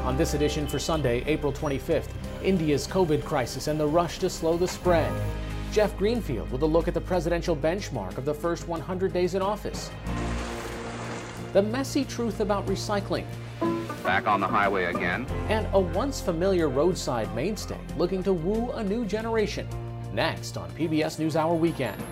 On this edition for Sunday, April 25th, India's COVID crisis and the rush to slow the spread. Jeff Greenfield with a look at the presidential benchmark of the first 100 days in office. The messy truth about recycling. Back on the highway again. And a once familiar roadside mainstay looking to woo a new generation. Next on PBS NewsHour Weekend.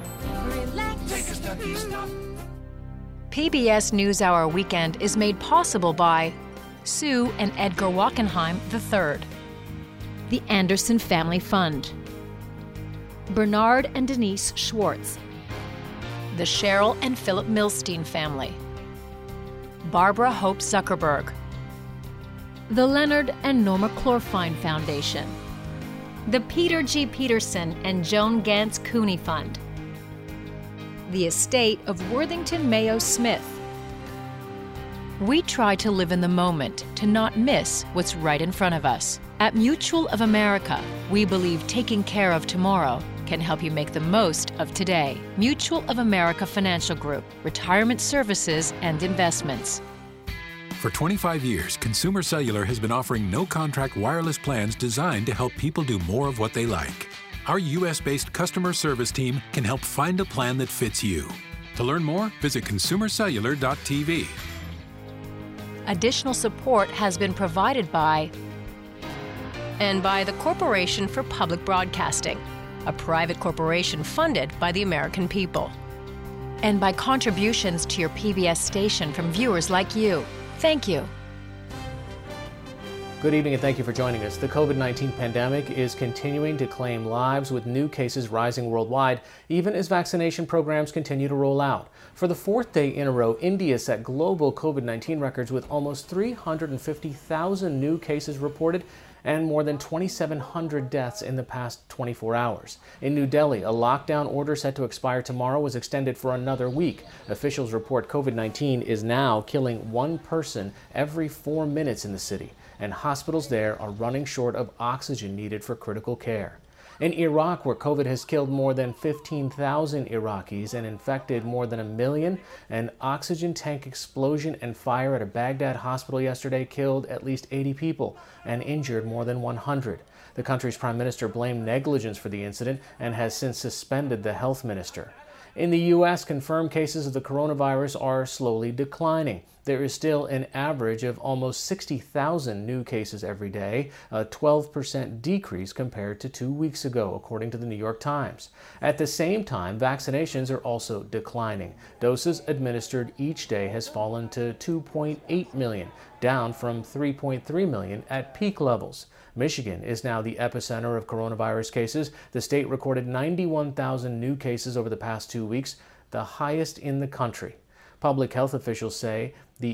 PBS NewsHour Weekend is made possible by Sue and Edgar Wachenheim III, the Anderson Family Fund, Bernard and Denise Schwartz, the Cheryl and Philip Milstein family, Barbara Hope Zuckerberg, the Leonard and Norma Clorfine Foundation, the Peter G. Peterson and Joan Gantz Cooney Fund, the estate of Worthington Mayo Smith. We try to live in the moment, to not miss what's right in front of us. At Mutual of America, we believe taking care of tomorrow can help you make the most of today. Mutual of America Financial Group, retirement services and investments. For 25 years, Consumer Cellular has been offering no-contract wireless plans designed to help people do more of what they like. Our U.S.-based customer service team can help find a plan that fits you. To learn more, visit consumercellular.tv. Additional support has been provided by the Corporation for Public Broadcasting, a private corporation funded by the American people, and by contributions to your PBS station from viewers like you. Thank you. Good evening and thank you for joining us. The COVID-19 pandemic is continuing to claim lives with new cases rising worldwide, even as vaccination programs continue to roll out. For the fourth day in a row, India set global COVID-19 records with almost 350,000 new cases reported and more than 2,700 deaths in the past 24 hours. In New Delhi, a lockdown order set to expire tomorrow was extended for another week. Officials report COVID-19 is now killing one person every 4 minutes in the city, and hospitals there are running short of oxygen needed for critical care. In Iraq, where COVID has killed more than 15,000 Iraqis and infected more than 1 million, an oxygen tank explosion and fire at a Baghdad hospital yesterday killed at least 80 people and injured more than 100. The country's prime minister blamed negligence for the incident and has since suspended the health minister. In the U.S., confirmed cases of the coronavirus are slowly declining. There is still an average of almost 60,000 new cases every day, a 12% decrease compared to 2 weeks ago, according to the New York Times. At the same time, vaccinations are also declining. Doses administered each day has fallen to 2.8 million, down from 3.3 million at peak levels. Michigan is now the epicenter of coronavirus cases. The state recorded 91,000 new cases over the past 2 weeks, the highest in the country. Public health officials say the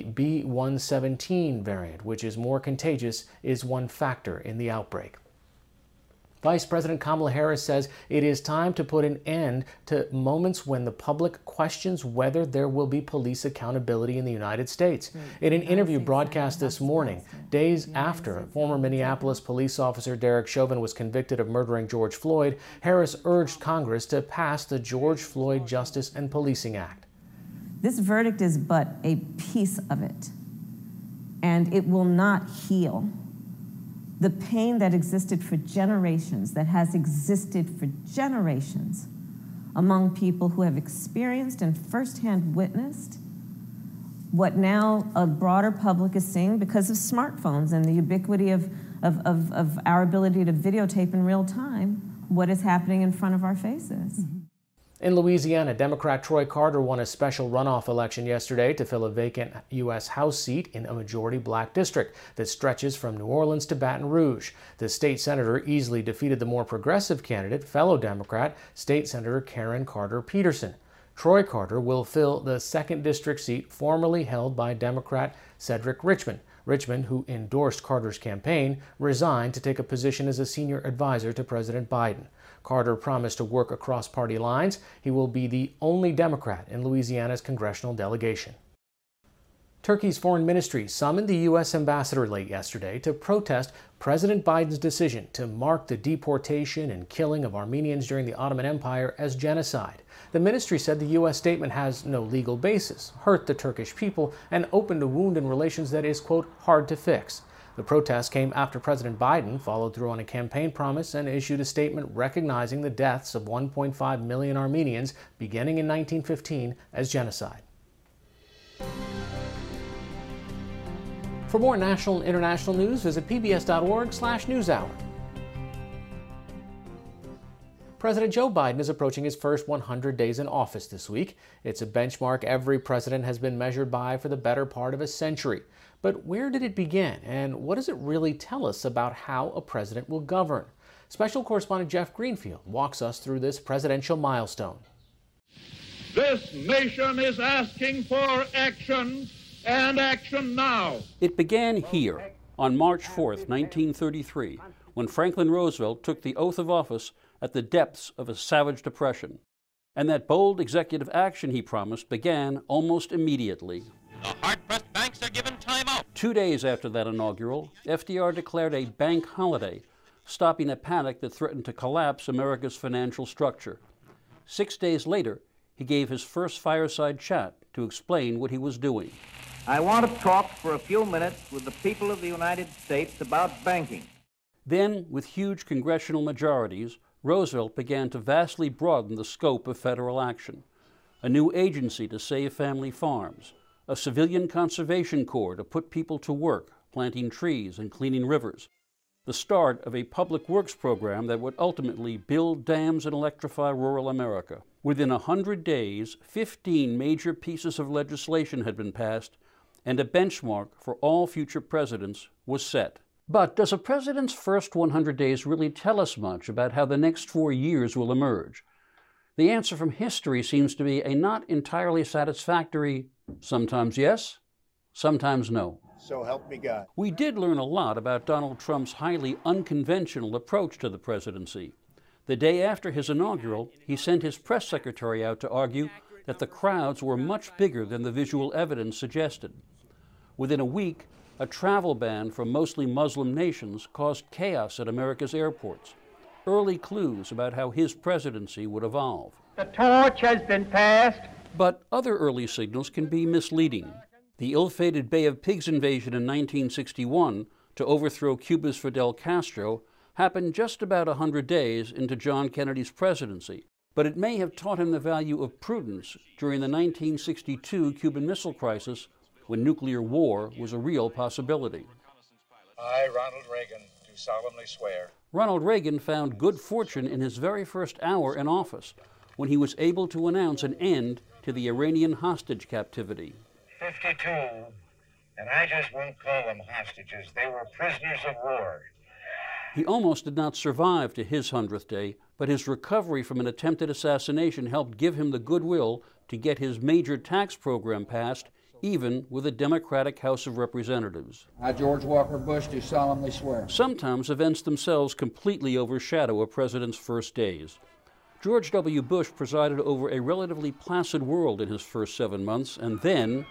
B.1.17 variant, which is more contagious, is one factor in the outbreak. Vice President Kamala Harris says it is time to put an end to moments when the public questions whether there will be police accountability in the United States. In an interview broadcast this morning, days after former Minneapolis police officer Derek Chauvin was convicted of murdering George Floyd, Harris urged Congress to pass the George Floyd Justice and Policing Act. This verdict is but a piece of it, and it will not heal the pain that existed for generations, that has existed for generations among people who have experienced and firsthand witnessed what now a broader public is seeing because of smartphones and the ubiquity of our ability to videotape in real time what is happening in front of our faces. In Louisiana, Democrat Troy Carter won a special runoff election yesterday to fill a vacant U.S. House seat in a majority black district that stretches from New Orleans to Baton Rouge. The state senator easily defeated the more progressive candidate, fellow Democrat, State Senator Karen Carter Peterson. Troy Carter will fill the 2nd District seat formerly held by Democrat Cedric Richmond. Richmond, who endorsed Carter's campaign, resigned to take a position as a senior advisor to President Biden. Carter promised to work across party lines. He will be the only Democrat in Louisiana's congressional delegation. Turkey's foreign ministry summoned the U.S. ambassador late yesterday to protest President Biden's decision to mark the deportation and killing of Armenians during the Ottoman Empire as genocide. The ministry said the U.S. statement has no legal basis, hurt the Turkish people, and opened a wound in relations that is, quote, hard to fix. The protest came after President Biden followed through on a campaign promise and issued a statement recognizing the deaths of 1.5 million Armenians beginning in 1915 as genocide. For more national and international news, visit pbs.org/newshour. President Joe Biden is approaching his first 100 days in office this week. It's a benchmark every president has been measured by for the better part of a century. But where did it begin, and what does it really tell us about how a president will govern? Special correspondent Jeff Greenfield walks us through this presidential milestone. This nation is asking for action, and action now. It began here on March 4th, 1933, when Franklin Roosevelt took the oath of office at the depths of a savage depression. And that bold executive action he promised began almost immediately. The hard-pressed banks are given time out. 2 days after that inaugural, FDR declared a bank holiday, stopping a panic that threatened to collapse America's financial structure. 6 days later, he gave his first fireside chat to explain what he was doing. I want to talk for a few minutes with the people of the United States about banking. Then, with huge congressional majorities, Roosevelt began to vastly broaden the scope of federal action. A new agency to save family farms, a civilian conservation corps to put people to work, planting trees and cleaning rivers, the start of a public works program that would ultimately build dams and electrify rural America. Within 100 days, 15 major pieces of legislation had been passed, and a benchmark for all future presidents was set. But does a president's first 100 days really tell us much about how the next 4 years will emerge? The answer from history seems to be a not entirely satisfactory, sometimes yes, sometimes no. So help me God. We did learn a lot about Donald Trump's highly unconventional approach to the presidency. The day after his inaugural, he sent his press secretary out to argue that the crowds were much bigger than the visual evidence suggested. Within a week, a travel ban from mostly Muslim nations caused chaos at America's airports, early clues about how his presidency would evolve. The torch has been passed. But other early signals can be misleading. The ill-fated Bay of Pigs invasion in 1961 to overthrow Cuba's Fidel Castro happened just about 100 days into John Kennedy's presidency, but it may have taught him the value of prudence during the 1962 Cuban Missile Crisis, when nuclear war was a real possibility. I, Ronald Reagan, do solemnly swear. Ronald Reagan found good fortune in his very first hour in office, when he was able to announce an end to the Iranian hostage captivity. 52, and I just won't call them hostages. They were prisoners of war. He almost did not survive to his 100th day, but his recovery from an attempted assassination helped give him the goodwill to get his major tax program passed, even with a Democratic House of Representatives. I, George Walker Bush, do solemnly swear. Sometimes events themselves completely overshadow a president's first days. George W. Bush presided over a relatively placid world in his first 7 months, and then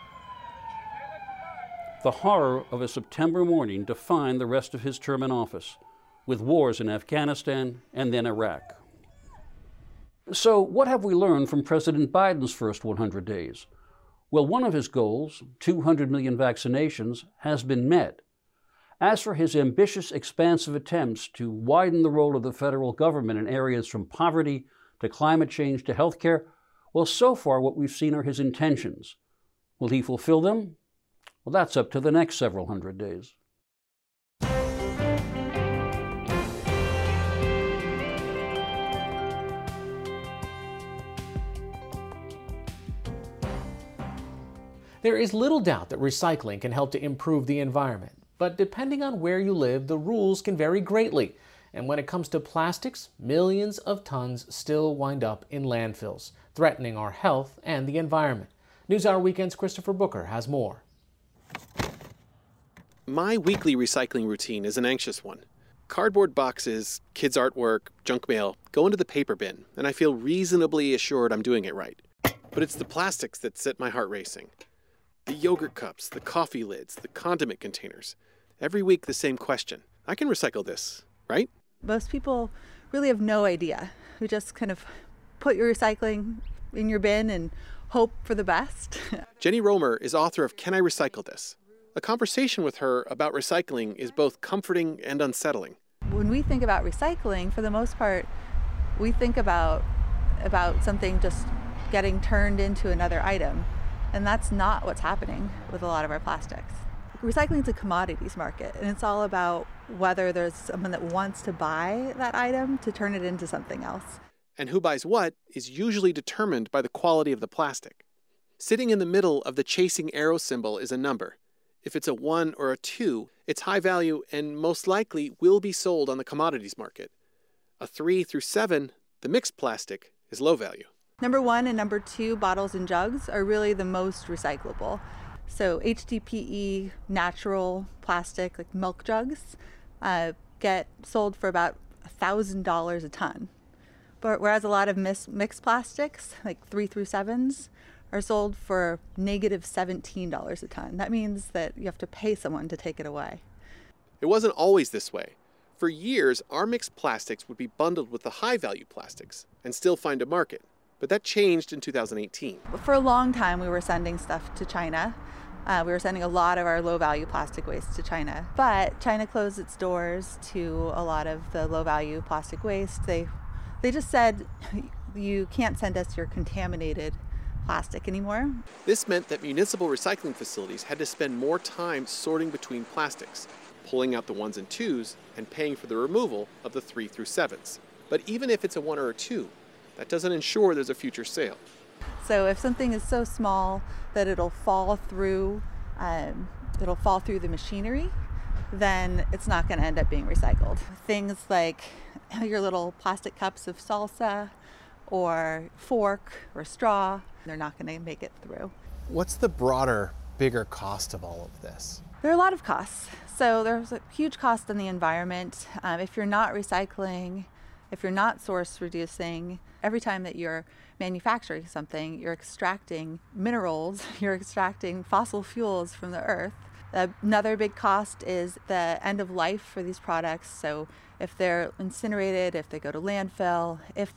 the horror of a September morning defined the rest of his term in office, with wars in Afghanistan and then Iraq. So what have we learned from President Biden's first 100 days? Well, one of his goals, 200 million vaccinations, has been met. As for his ambitious, expansive attempts to widen the role of the federal government in areas from poverty to climate change to health care, well, so far what we've seen are his intentions. Will he fulfill them? Well, that's up to the next several hundred days. There is little doubt that recycling can help to improve the environment, but depending on where you live, the rules can vary greatly. And when it comes to plastics, millions of tons still wind up in landfills, threatening our health and the environment. NewsHour Weekend's Christopher Booker has more. My weekly recycling routine is an anxious one. Cardboard boxes, kids' artwork, junk mail go into the paper bin, and I feel reasonably assured I'm doing it right. But it's the plastics that set my heart racing. The yogurt cups, the coffee lids, the condiment containers. Every week the same question. I can recycle this, right? Most people really have no idea. We just kind of put your recycling in your bin and hope for the best. Jenny Romer is author of Can I Recycle This? A conversation with her about recycling is both comforting and unsettling. When we think about recycling, for the most part, we think about something just getting turned into another item. And that's not what's happening with a lot of our plastics. Recycling is a commodities market, and it's all about whether there's someone that wants to buy that item to turn it into something else. And who buys what is usually determined by the quality of the plastic. Sitting in the middle of the chasing arrow symbol is a number. If it's a 1 or a 2, it's high value and most likely will be sold on the commodities market. A 3 through 7, the mixed plastic, is low value. Number 1 and number 2 bottles and jugs are really the most recyclable. So HDPE natural plastic, like milk jugs, get sold for about $1,000 a ton. But whereas a lot of mixed plastics, like 3 through 7s, are sold for negative $17 a ton. That means that you have to pay someone to take it away. It wasn't always this way. For years, our mixed plastics would be bundled with the high-value plastics and still find a market. But that changed in 2018. For a long time, we were sending stuff to China. We were sending a lot of our low-value plastic waste to China. But China closed its doors to a lot of the low-value plastic waste. They just said, you can't send us your contaminated plastic anymore. This meant that municipal recycling facilities had to spend more time sorting between plastics, pulling out the 1s and 2s, and paying for the removal of the 3 through 7s. But even if it's a 1 or a 2, that doesn't ensure there's a future sale. So if something is so small that it'll fall through the machinery, then it's not going to end up being recycled. Things like your little plastic cups of salsa or fork or straw, they're not going to make it through. What's the broader, bigger cost of all of this? There are a lot of costs. So there's a huge cost on the environment. If you're not recycling, if you're not source reducing, every time that you're manufacturing something, you're extracting minerals, you're extracting fossil fuels from the earth. Another big cost is the end of life for these products. So if they're incinerated, if they go to landfill,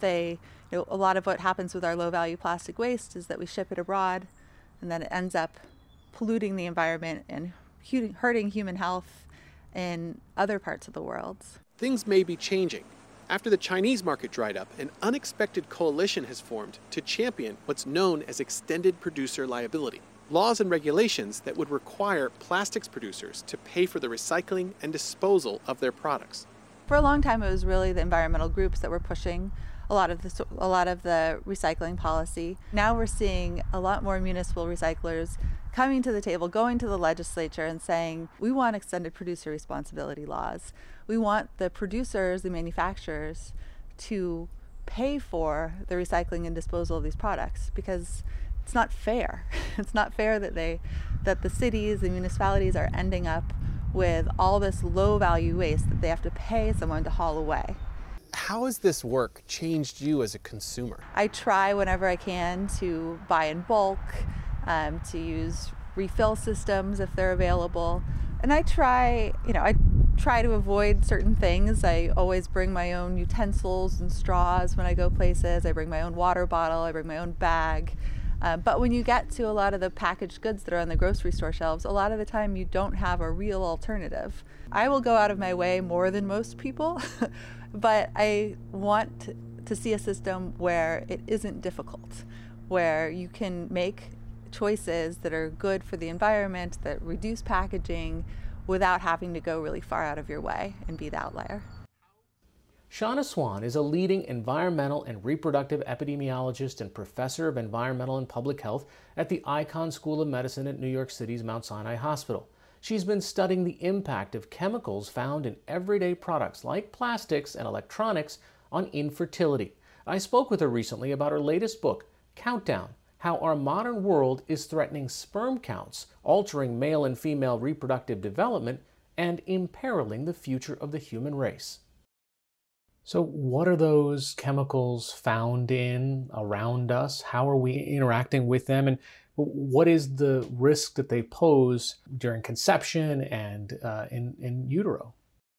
a lot of what happens with our low value plastic waste is that we ship it abroad and then it ends up polluting the environment and hurting human health in other parts of the world. Things may be changing. After the Chinese market dried up, an unexpected coalition has formed to champion what's known as extended producer liability. Laws and regulations that would require plastics producers to pay for the recycling and disposal of their products. For a long time, it was really the environmental groups that were pushing a lot of the recycling policy. Now we're seeing a lot more municipal recyclers coming to the table, going to the legislature and saying, we want extended producer responsibility laws. We want the producers, the manufacturers, to pay for the recycling and disposal of these products because it's not fair. It's not fair that the cities, the municipalities are ending up with all this low value waste that they have to pay someone to haul away. How has this work changed you as a consumer? I try whenever I can to buy in bulk, to use refill systems if they're available. And I try to avoid certain things. I always bring my own utensils and straws when I go places. I bring my own water bottle, I bring my own bag. But when you get to a lot of the packaged goods that are on the grocery store shelves, a lot of the time you don't have a real alternative. I will go out of my way more than most people, but I want to see a system where it isn't difficult, where you can make choices that are good for the environment, that reduce packaging without having to go really far out of your way and be the outlier. Shauna Swan is a leading environmental and reproductive epidemiologist and professor of environmental and public health at the Icahn School of Medicine at New York City's Mount Sinai Hospital. She's been studying the impact of chemicals found in everyday products like plastics and electronics on infertility. I spoke with her recently about her latest book, Countdown: How Our Modern World is Threatening Sperm Counts, Altering Male and Female Reproductive Development, and Imperiling the Future of the Human Race. So what are those chemicals found around us? How are we interacting with them? And what is the risk that they pose during conception and in utero?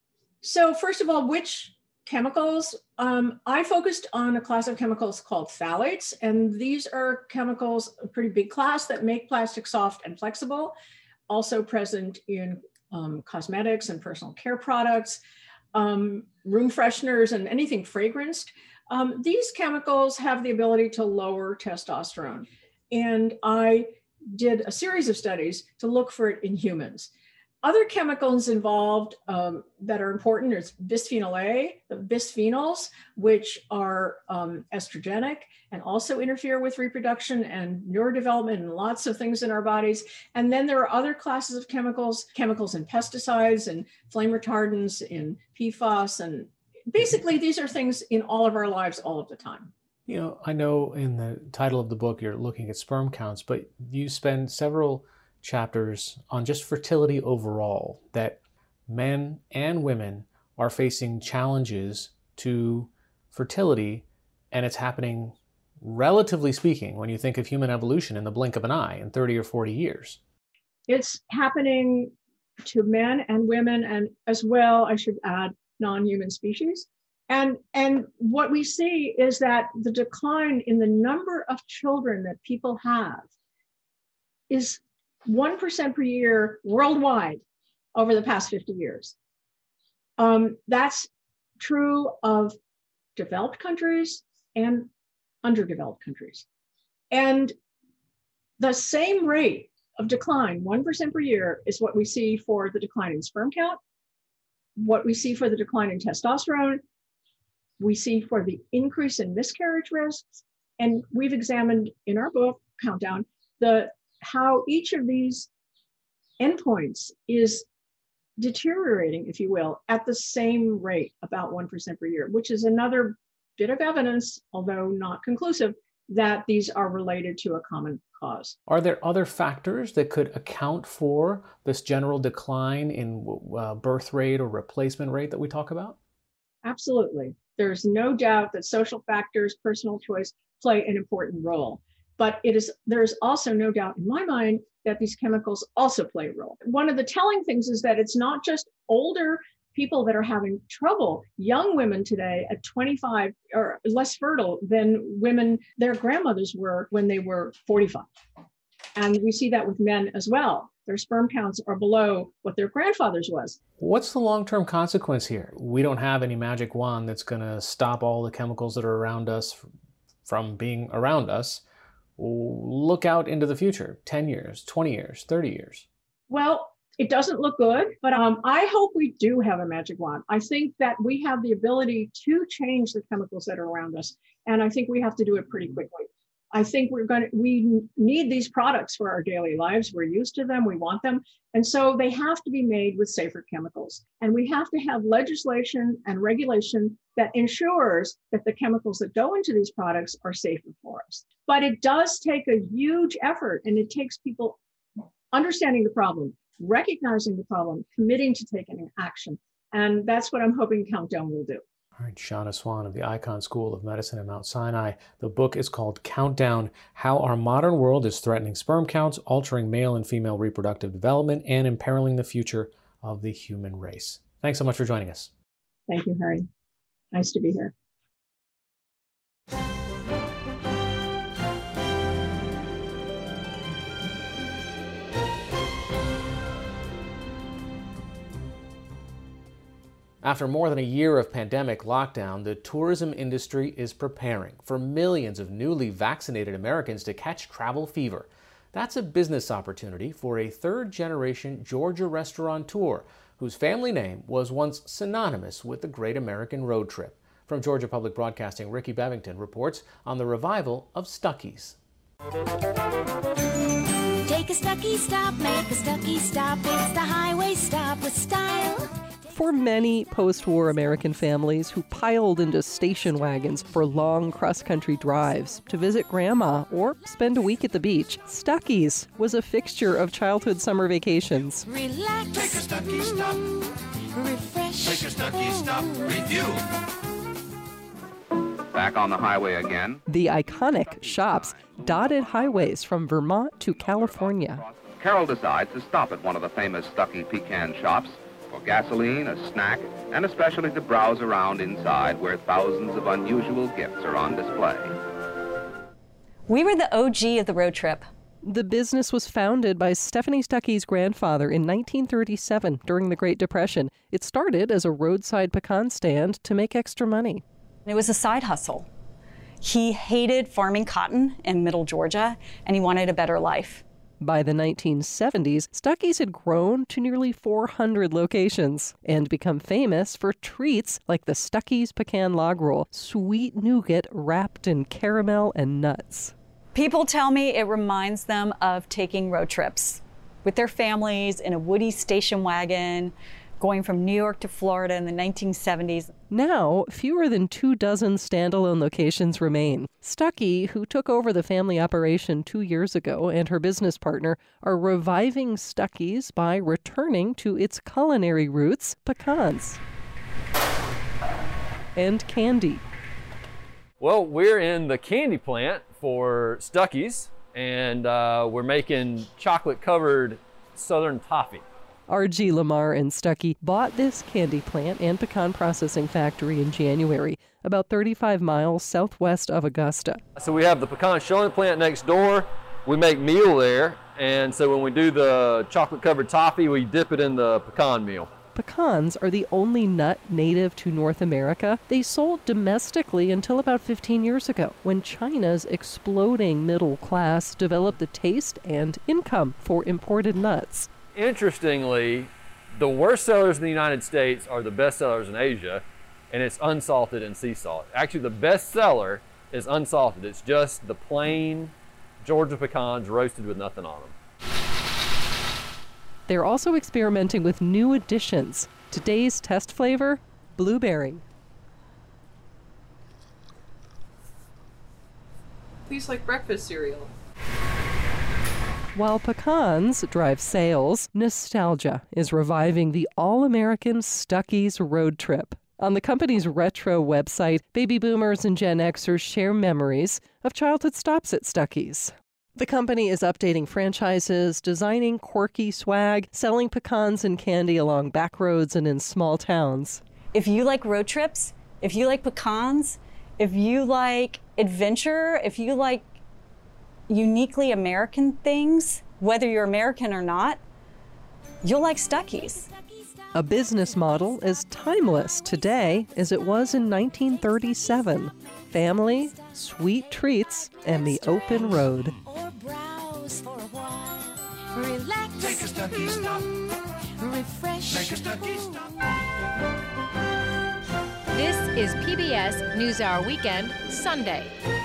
So first of all, which chemicals? I focused on a class of chemicals called phthalates, and these are chemicals, a pretty big class, that make plastic soft and flexible. also present in cosmetics and personal care products, room fresheners, and anything fragranced. These chemicals have the ability to lower testosterone. And I did a series of studies to look for it in humans. Other chemicals involved that are important is bisphenol A, the bisphenols, which are estrogenic and also interfere with reproduction and neurodevelopment and lots of things in our bodies. And then there are other classes of chemicals in pesticides and flame retardants, in PFAS, and basically these are things in all of our lives all of the time. You know, I know in the title of the book you're looking at sperm counts, but you spend several chapters on just fertility overall, that men and women are facing challenges to fertility, and it's happening, relatively speaking, when you think of human evolution, in the blink of an eye in 30 or 40 years. It's happening to men and women, and as well, I should add, non-human species. And what we see is that the decline in the number of children that people have is 1% per year worldwide over the past 50 years. That's true of developed countries and underdeveloped countries. And the same rate of decline, 1% per year, is what we see for the decline in sperm count, what we see for the decline in testosterone, we see for the increase in miscarriage risks. And we've examined in our book, Countdown, how each of these endpoints is deteriorating, if you will, at the same rate, about 1% per year, which is another bit of evidence, although not conclusive, that these are related to a common cause. Are there other factors that could account for this general decline in birth rate or replacement rate that we talk about? Absolutely. There's no doubt that social factors, personal choice, play an important role. But there's also no doubt in my mind that these chemicals also play a role. One of the telling things is that it's not just older people that are having trouble. Young women today at 25 are less fertile than women their grandmothers were when they were 45. And we see that with men as well. Their sperm counts are below what their grandfathers was. What's the long-term consequence here? We don't have any magic wand that's going to stop all the chemicals that are around us from being around us. Look out into the future, 10 years, 20 years, 30 years. Well, it doesn't look good, but I hope we do have a magic wand. I think that we have the ability to change the chemicals that are around us, and I think we have to do it pretty quickly. I think we need these products for our daily lives. We're used to them, we want them, and so they have to be made with safer chemicals. And we have to have legislation and regulation that ensures that the chemicals that go into these products are safer for us. But it does take a huge effort, and it takes people understanding the problem, recognizing the problem, committing to taking action. And that's what I'm hoping Countdown will do. All right, Shauna Swan of the Icahn School of Medicine at Mount Sinai. The book is called Countdown: How Our Modern World is Threatening Sperm Counts, Altering Male and Female Reproductive Development, and Imperiling the Future of the Human Race. Thanks so much for joining us. Thank you, Harry. Nice to be here. After more than a year of pandemic lockdown, the tourism industry is preparing for millions of newly vaccinated Americans to catch travel fever. That's a business opportunity for a third-generation Georgia restaurateur whose family name was once synonymous with the Great American Road Trip. From Georgia Public Broadcasting, Ricky Bevington reports on the revival of Stuckey's. Take a Stuckey stop, make a Stuckey stop. It's the highway stop with style. For many post-war American families who piled into station wagons for long cross-country drives to visit grandma or spend a week at the beach, Stuckey's was a fixture of childhood summer vacations. Relax. Take a Stuckey stop. Refresh. Take a Stuckey stop. Review. Back on the highway again. The iconic shops dotted highways from Vermont to California. Carol decides to stop at one of the famous Stuckey pecan shops for gasoline, a snack, and especially to browse around inside where thousands of unusual gifts are on display. We were the OG of the road trip. The business was founded by Stephanie Stuckey's grandfather in 1937 during the Great Depression. It started as a roadside pecan stand to make extra money. It was a side hustle. He hated farming cotton in Middle Georgia, and he wanted a better life. By the 1970s, Stuckey's had grown to nearly 400 locations and become famous for treats like the Stuckey's Pecan Log Roll, sweet nougat wrapped in caramel and nuts. People tell me it reminds them of taking road trips with their families in a woody station wagon, going from New York to Florida in the 1970s. Now, fewer than 24 standalone locations remain. Stuckey, who took over the family operation 2 years ago, and her business partner are reviving Stuckey's by returning to its culinary roots, pecans and candy. Well, we're in the candy plant for Stuckey's, and we're making chocolate-covered Southern toffee. R.G. Lamar and Stuckey bought this candy plant and pecan processing factory in January, about 35 miles southwest of Augusta. So we have the pecan shelling plant next door. We make meal there, and so when we do the chocolate-covered toffee, we dip it in the pecan meal. Pecans are the only nut native to North America. They sold domestically until about 15 years ago, when China's exploding middle class developed the taste and income for imported nuts. Interestingly, the worst sellers in the United States are the best sellers in Asia, and it's unsalted and sea salt. Actually, the best seller is unsalted. It's just the plain Georgia pecans roasted with nothing on them. They're also experimenting with new additions. Today's test flavor, blueberry. Tastes like breakfast cereal. While pecans drive sales, nostalgia is reviving the all-American Stuckey's road trip. On the company's retro website, baby boomers and Gen Xers share memories of childhood stops at Stuckey's. The company is updating franchises, designing quirky swag, selling pecans and candy along back roads and in small towns. If you like road trips, if you like pecans, if you like adventure, if you like uniquely American things, whether you're American or not, you'll like Stuckey's. A business model as timeless today as it was in 1937. Family, sweet treats, and the open road. Or browse for a while. Relax. Take a Stuckey's stop. Refresh. Take a Stuckey's stop. This is PBS NewsHour Weekend, Sunday.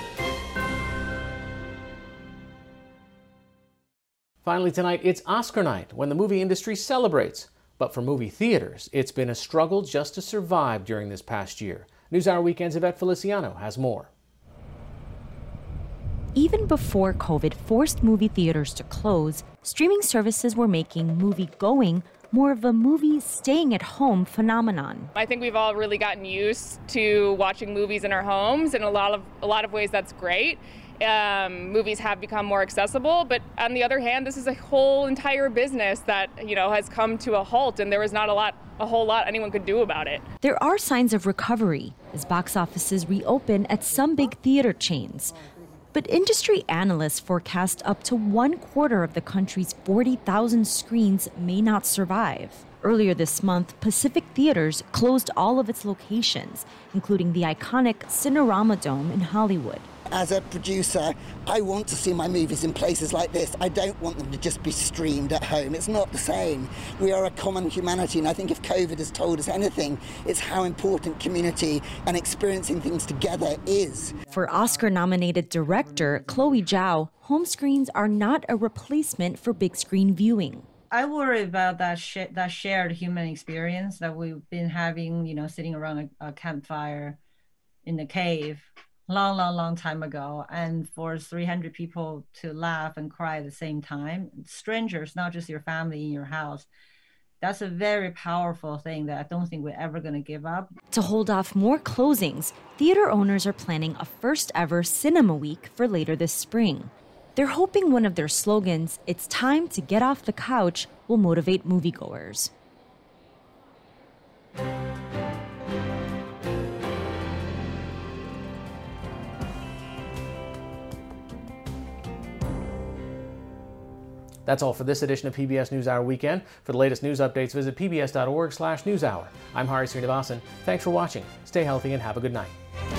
Finally tonight, it's Oscar night, when the movie industry celebrates. But for movie theaters, it's been a struggle just to survive during this past year. NewsHour Weekend's Yvette Feliciano has more. Even before COVID forced movie theaters to close, streaming services were making movie-going more of a movie staying at home phenomenon. I think we've all really gotten used to watching movies in our homes, and a lot of ways that's great. Movies have become more accessible, but on the other hand, this is a whole entire business that, has come to a halt, and there was not a whole lot anyone could do about it. There are signs of recovery as box offices reopen at some big theater chains. But industry analysts forecast up to 1/4 of the country's 40,000 screens may not survive. Earlier this month, Pacific Theaters closed all of its locations, including the iconic Cinerama Dome in Hollywood. As a producer, I want to see my movies in places like this. I don't want them to just be streamed at home. It's not the same. We are a common humanity, and I think if COVID has told us anything, it's how important community and experiencing things together is. For Oscar-nominated director Chloe Zhao, home screens are not a replacement for big screen viewing. I worry about that shared human experience that we've been having, sitting around a campfire in the cave long time ago, and for 300 people to laugh and cry at the same time, strangers, not just your family in your house. That's a very powerful thing that I don't think we're ever going to give up. To hold off more closings, theater owners are planning a first-ever Cinema Week for later this spring. They're hoping one of their slogans, "It's time to get off the couch," will motivate moviegoers. That's all for this edition of PBS NewsHour Weekend. For the latest news updates, visit pbs.org/newshour. I'm Hari Srinivasan. Thanks for watching. Stay healthy and have a good night.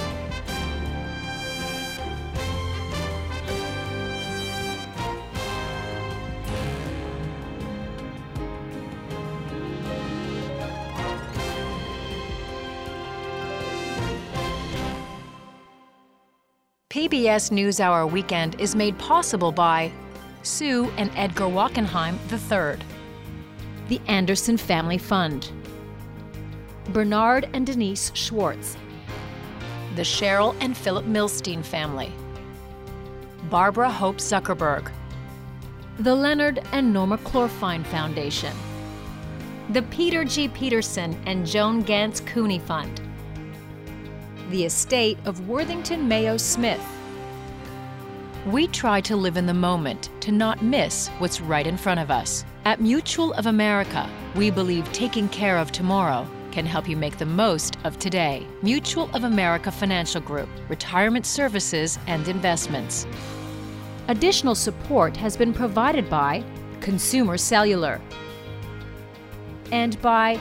PBS NewsHour Weekend is made possible by Sue and Edgar Wachenheim III, the Anderson Family Fund, Bernard and Denise Schwartz, the Cheryl and Philip Milstein family, Barbara Hope Zuckerberg, the Leonard and Norma Chlorfine Foundation, the Peter G. Peterson and Joan Gantz Cooney Fund, the estate of Worthington Mayo Smith. We try to live in the moment to not miss what's right in front of us. At Mutual of America, we believe taking care of tomorrow can help you make the most of today. Mutual of America Financial Group, retirement services and investments. Additional support has been provided by Consumer Cellular and by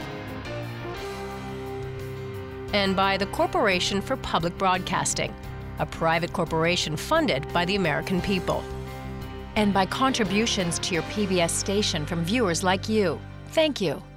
the Corporation for Public Broadcasting, a private corporation funded by the American people. And by contributions to your PBS station from viewers like you. Thank you.